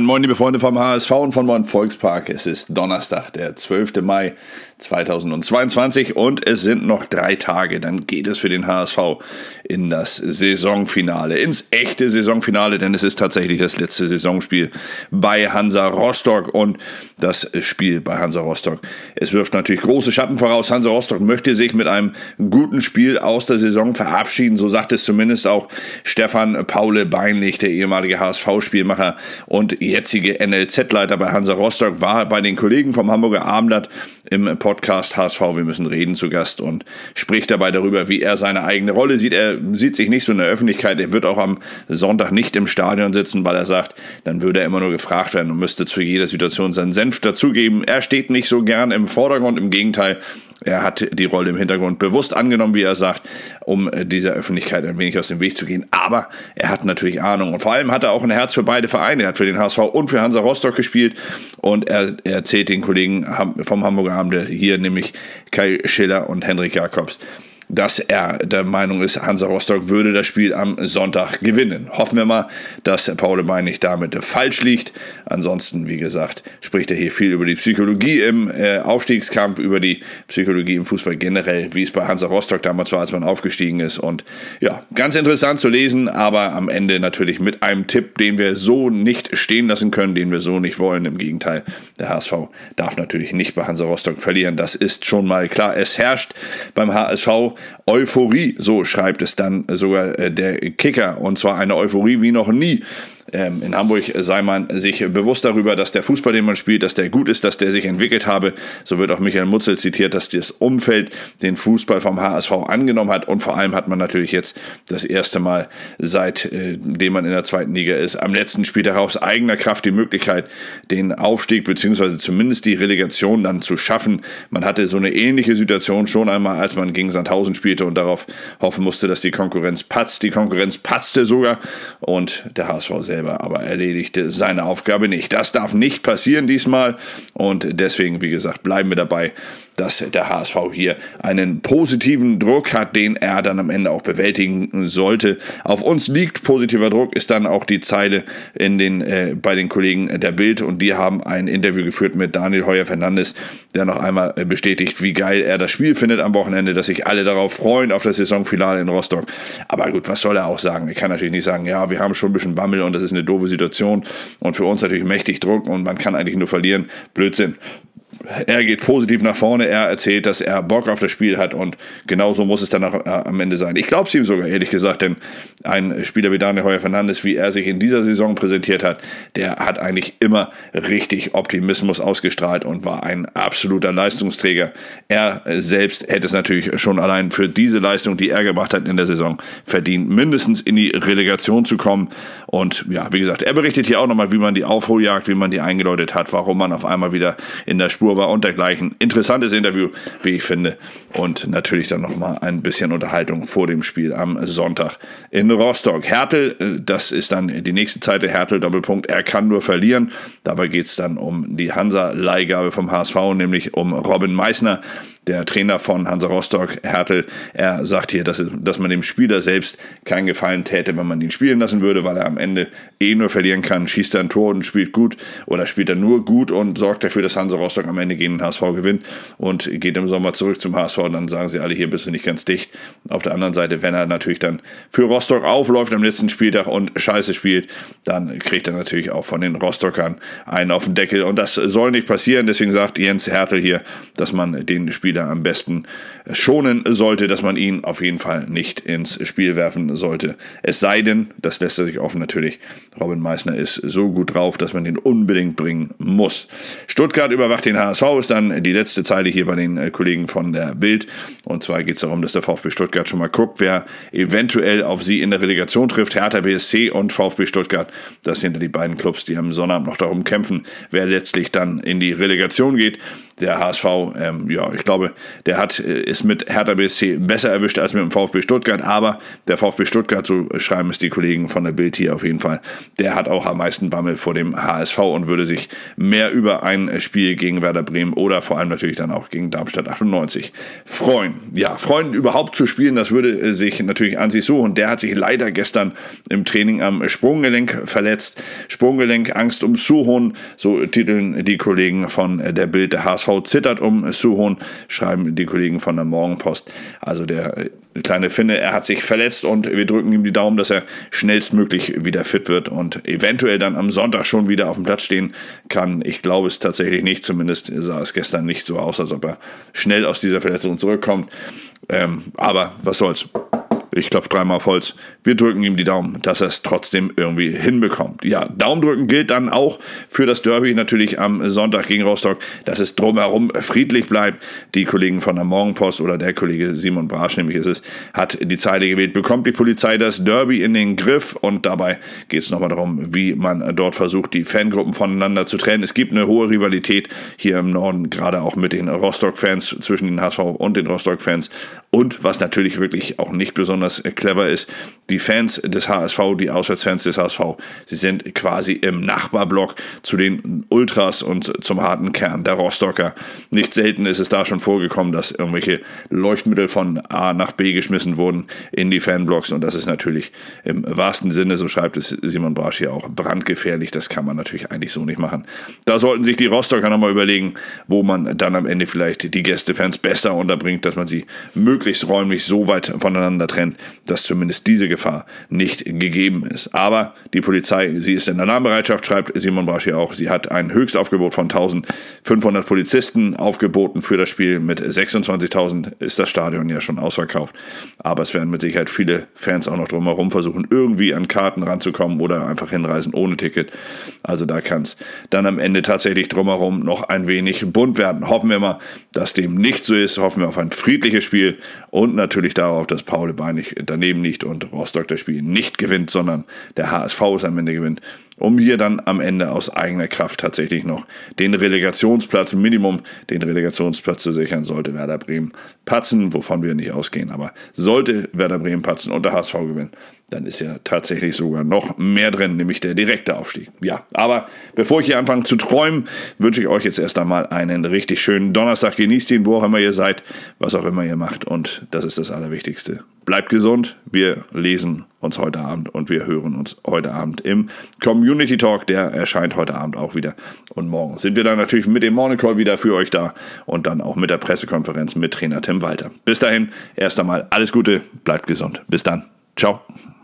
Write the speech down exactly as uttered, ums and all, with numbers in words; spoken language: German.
Moin, moin, liebe Freunde vom H S V und von Moin Volkspark. Es ist Donnerstag, der zwölfte Mai zweitausendzweiundzwanzig und es sind noch drei Tage. Dann geht es für den H S V in das Saisonfinale, ins echte Saisonfinale, denn es ist tatsächlich das letzte Saisonspiel bei Hansa Rostock und das Spiel bei Hansa Rostock. Es wirft natürlich große Schatten voraus. Hansa Rostock möchte sich mit einem guten Spiel aus der Saison verabschieden, so sagt es zumindest auch Stefan Paule Beinlich, der ehemalige H S V-Spielmacher und jetzige N L Z-Leiter bei Hansa Rostock, war bei den Kollegen vom Hamburger Abendblatt im Podcast H S V Wir müssen reden zu Gast und spricht dabei darüber, wie er seine eigene Rolle sieht. Er sieht sich nicht so in der Öffentlichkeit, er wird auch am Sonntag nicht im Stadion sitzen, weil er sagt, dann würde er immer nur gefragt werden und müsste zu jeder Situation seinen Senf dazugeben. Er steht nicht so gern im Vordergrund, im Gegenteil, er hat die Rolle im Hintergrund bewusst angenommen, wie er sagt, um dieser Öffentlichkeit ein wenig aus dem Weg zu gehen. Aber er hat natürlich Ahnung und vor allem hat er auch ein Herz für beide Vereine. Er hat für den H S V und für Hansa Rostock gespielt und er, er erzählt den Kollegen vom Hamburger Abendblatt hier, nämlich Kai Schiller und Henrik Jakobs, dass er der Meinung ist, Hansa Rostock würde das Spiel am Sonntag gewinnen. Hoffen wir mal, dass Paule Beinlich damit falsch liegt. Ansonsten, wie gesagt, spricht er hier viel über die Psychologie im äh, Aufstiegskampf, über die Psychologie im Fußball generell, wie es bei Hansa Rostock damals war, als man aufgestiegen ist. Und ja, ganz interessant zu lesen, aber am Ende natürlich mit einem Tipp, den wir so nicht stehen lassen können, den wir so nicht wollen. Im Gegenteil, der H S V darf natürlich nicht bei Hansa Rostock verlieren. Das ist schon mal klar. Es herrscht beim H S V Euphorie, so schreibt es dann sogar der Kicker, und zwar eine Euphorie wie noch nie. In Hamburg sei man sich bewusst darüber, dass der Fußball, den man spielt, dass der gut ist, dass der sich entwickelt habe. So wird auch Michael Mutzel zitiert, dass das Umfeld den Fußball vom H S V angenommen hat. Und vor allem hat man natürlich jetzt das erste Mal, seitdem man in der zweiten Liga ist, am letzten Spieltag aus eigener Kraft die Möglichkeit, den Aufstieg bzw. zumindest die Relegation dann zu schaffen. Man hatte so eine ähnliche Situation schon einmal, als man gegen Sandhausen spielte und darauf hoffen musste, dass die Konkurrenz patzt. Die Konkurrenz patzte sogar und der H S V selber aber erledigte seine Aufgabe nicht. Das darf nicht passieren diesmal und deswegen, wie gesagt, bleiben wir dabei, dass der H S V hier einen positiven Druck hat, den er dann am Ende auch bewältigen sollte. Auf uns liegt positiver Druck, ist dann auch die Zeile in den, äh, bei den Kollegen der Bild, und die haben ein Interview geführt mit Daniel Heuer-Fernandes, der noch einmal bestätigt, wie geil er das Spiel findet am Wochenende, dass sich alle darauf freuen, auf das Saisonfinale in Rostock. Aber gut, was soll er auch sagen? Er kann natürlich nicht sagen, ja, wir haben schon ein bisschen Bammel und das ist eine doofe Situation und für uns natürlich mächtig Druck und man kann eigentlich nur verlieren. Blödsinn. Er geht positiv nach vorne, er erzählt, dass er Bock auf das Spiel hat und genauso muss es dann auch, äh, am Ende sein. Ich glaube es ihm sogar, ehrlich gesagt, denn ein Spieler wie Daniel Heuer-Fernandes, wie er sich in dieser Saison präsentiert hat, der hat eigentlich immer richtig Optimismus ausgestrahlt und war ein absoluter Leistungsträger. Er selbst hätte es natürlich schon allein für diese Leistung, die er gemacht hat in der Saison, verdient, mindestens in die Relegation zu kommen. Und ja, wie gesagt, er berichtet hier auch nochmal, wie man die Aufholjagd, wie man die eingeläutet hat, warum man auf einmal wieder in der Spur war und dergleichen. Interessantes Interview, wie ich finde. Und natürlich dann nochmal ein bisschen Unterhaltung vor dem Spiel am Sonntag in Rostock. Hertel, das ist dann die nächste Zeit, der Hertel, Doppelpunkt, er kann nur verlieren. Dabei geht es dann um die Hansa-Leihgabe vom H S V, nämlich um Robin Meissner, der Trainer von Hansa Rostock, Hertel. Er sagt hier, dass, dass man dem Spieler selbst keinen Gefallen täte, wenn man ihn spielen lassen würde, weil er am Ende eh nur verlieren kann. Schießt er ein Tor und spielt gut oder spielt er nur gut und sorgt dafür, dass Hansa Rostock am Ende gegen den H S V gewinnt und geht im Sommer zurück zum H S V. Dann sagen sie alle, hier bist du nicht ganz dicht. Auf der anderen Seite, wenn er natürlich dann für Rostock aufläuft am letzten Spieltag und scheiße spielt, dann kriegt er natürlich auch von den Rostockern einen auf den Deckel. Und das soll nicht passieren. Deswegen sagt Jens Hertel hier, dass man den Spieler am besten schonen sollte, dass man ihn auf jeden Fall nicht ins Spiel werfen sollte. Es sei denn, das lässt er sich offen natürlich, Robin Meissner ist so gut drauf, dass man ihn unbedingt bringen muss. Stuttgart überwacht den H S V, ist dann die letzte Zeile hier bei den Kollegen von der Bild. Und zwar geht es darum, dass der VfB Stuttgart schon mal guckt, wer eventuell auf sie in der Relegation trifft. Hertha B S C und VfB Stuttgart, das sind die beiden Clubs, die am Sonnabend noch darum kämpfen, wer letztlich dann in die Relegation geht. der H S V, ähm, ja, ich glaube, der hat es mit Hertha B S C besser erwischt als mit dem VfB Stuttgart, aber der VfB Stuttgart, so schreiben es die Kollegen von der Bild hier auf jeden Fall, der hat auch am meisten Bammel vor dem H S V und würde sich mehr über ein Spiel gegen Werder Bremen oder vor allem natürlich dann auch gegen Darmstadt achtundneunzig freuen. Ja, freuen überhaupt zu spielen, das würde sich natürlich an sich suchen. Der hat sich leider gestern im Training am Sprunggelenk verletzt. Sprunggelenk, Angst um Suhon, so titeln die Kollegen von der Bild. Der H S V zittert um Suhon, schreiben die Kollegen von der Morgenpost. Also der kleine Finne, er hat sich verletzt und wir drücken ihm die Daumen, dass er schnellstmöglich wieder fit wird und eventuell dann am Sonntag schon wieder auf dem Platz stehen kann. Ich glaube es tatsächlich nicht, zumindest sah es gestern nicht so aus, als ob er schnell aus dieser Verletzung zurückkommt. Ähm, aber was soll's. Ich klopfe dreimal auf Holz. Wir drücken ihm die Daumen, dass er es trotzdem irgendwie hinbekommt. Ja, Daumen drücken gilt dann auch für das Derby natürlich am Sonntag gegen Rostock, dass es drumherum friedlich bleibt. Die Kollegen von der Morgenpost oder der Kollege Simon Brasch, nämlich ist es, hat die Zeile gewählt, bekommt die Polizei das Derby in den Griff, und dabei geht es nochmal darum, wie man dort versucht, die Fangruppen voneinander zu trennen. Es gibt eine hohe Rivalität hier im Norden, gerade auch mit den Rostock-Fans, zwischen den H S V und den Rostock-Fans, und was natürlich wirklich auch nicht besonders clever ist, die Fans des H S V, die Auswärtsfans des H S V, sie sind quasi im Nachbarblock zu den Ultras und zum harten Kern der Rostocker. Nicht selten ist es da schon vorgekommen, dass irgendwelche Leuchtmittel von A nach B geschmissen wurden in die Fanblocks, und das ist natürlich im wahrsten Sinne, so schreibt es Simon Brasch hier auch, brandgefährlich. Das kann man natürlich eigentlich so nicht machen. Da sollten sich die Rostocker nochmal überlegen, wo man dann am Ende vielleicht die Gästefans besser unterbringt, dass man sie möglichst räumlich so weit voneinander trennt, dass zumindest diese Gefahr nicht gegeben ist. Aber die Polizei, sie ist in Alarmbereitschaft, schreibt Simon Brasch hier auch. Sie hat ein Höchstaufgebot von eintausendfünfhundert Polizisten aufgeboten für das Spiel. Mit sechsundzwanzigtausend ist das Stadion ja schon ausverkauft. Aber es werden mit Sicherheit viele Fans auch noch drumherum versuchen, irgendwie an Karten ranzukommen oder einfach hinreisen ohne Ticket. Also da kann es dann am Ende tatsächlich drumherum noch ein wenig bunt werden. Hoffen wir mal, dass dem nicht so ist. Hoffen wir auf ein friedliches Spiel und natürlich darauf, dass Paul Beinig daneben liegt und Rostock das Spiel nicht gewinnt, sondern der H S V es am Ende gewinnt, um hier dann am Ende aus eigener Kraft tatsächlich noch den Relegationsplatz, Minimum den Relegationsplatz zu sichern, sollte Werder Bremen patzen, wovon wir nicht ausgehen. Aber sollte Werder Bremen patzen und der H S V gewinnen, dann ist ja tatsächlich sogar noch mehr drin, nämlich der direkte Aufstieg. Ja, aber bevor ich hier anfange zu träumen, wünsche ich euch jetzt erst einmal einen richtig schönen Donnerstag. Genießt ihn, wo auch immer ihr seid, was auch immer ihr macht, und das ist das Allerwichtigste. Bleibt gesund, wir lesen uns heute Abend und wir hören uns heute Abend im Community Talk, der erscheint heute Abend auch wieder, und morgen sind wir dann natürlich mit dem Morning Call wieder für euch da und dann auch mit der Pressekonferenz mit Trainer Tim Walter. Bis dahin, erst einmal alles Gute, bleibt gesund, bis dann, ciao.